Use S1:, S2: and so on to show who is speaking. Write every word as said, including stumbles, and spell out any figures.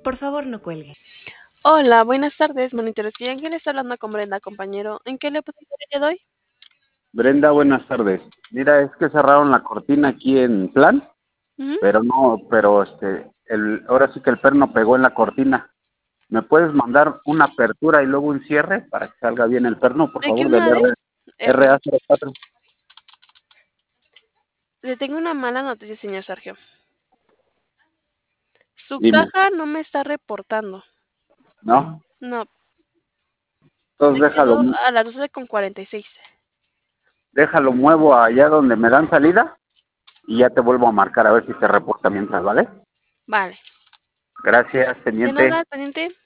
S1: Por favor, no cuelgue.
S2: Hola, buenas tardes, monitores. Y Ángel está hablando con Brenda, compañero. ¿En qué le puedo ayudar el día de hoy?
S3: Brenda, buenas tardes. Mira, es que cerraron la cortina aquí en Plan,
S2: Ujú.
S3: pero no, pero este, el, ahora sí que el perno pegó en la cortina. ¿Me puedes mandar una apertura y luego un cierre para que salga bien el perno, por
S2: ¿De qué
S3: favor, del
S2: una de?
S3: R,
S2: R.
S3: ra cero cuatro?
S2: Le tengo una mala noticia, señor Sergio. Su
S3: Dime,
S2: caja no me está reportando.
S3: ¿no?
S2: No,
S3: Entonces
S2: se
S3: déjalo,
S2: quedó a las doce con cuarenta y seis.
S3: déjalo muevo allá donde me dan salida y ya te vuelvo a marcar a ver si te reporta mientras, ¿vale?
S2: Vale.
S3: Gracias,
S2: De nada,
S3: pendiente.
S2: al pendiente.